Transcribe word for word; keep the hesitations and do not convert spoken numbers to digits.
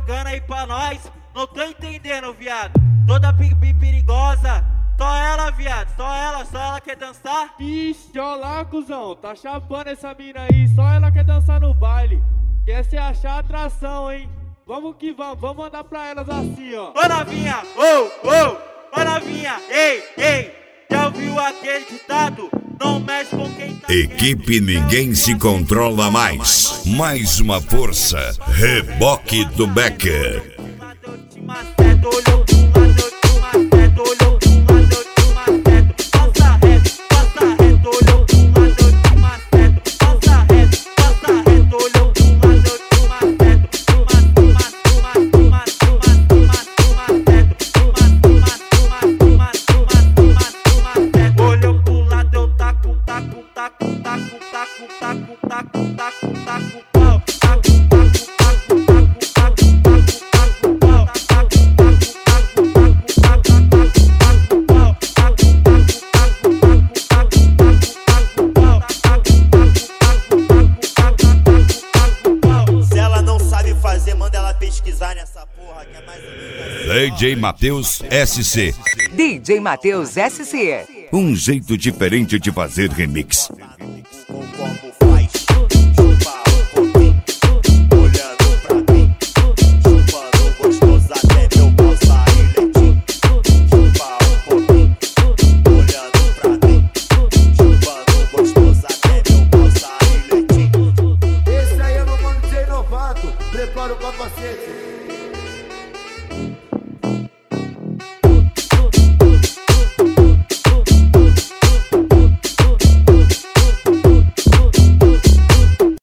jogando aí pra nós. Não tô entendendo, viado. Toda pipi perigosa. Só ela, viado. Só ela, só ela quer dançar. Ixi, ó lá, cuzão. Tá chapando essa mina aí. Só ela quer dançar no baile. Quer se achar atração, hein? Vamos que vamos. Vamos mandar pra elas assim, ó. Ô novinha, ô, ô. Ô novinha, ei, ei. Já ouviu aquele ditado? Não mexe com quem tá. Equipe Ninguém Se Controla Mais. Mais uma força. Reboque do Becker. Pesquisar nessa porra que é mais D J Matheus S C. D J Matheus S C. Um jeito diferente de fazer remix.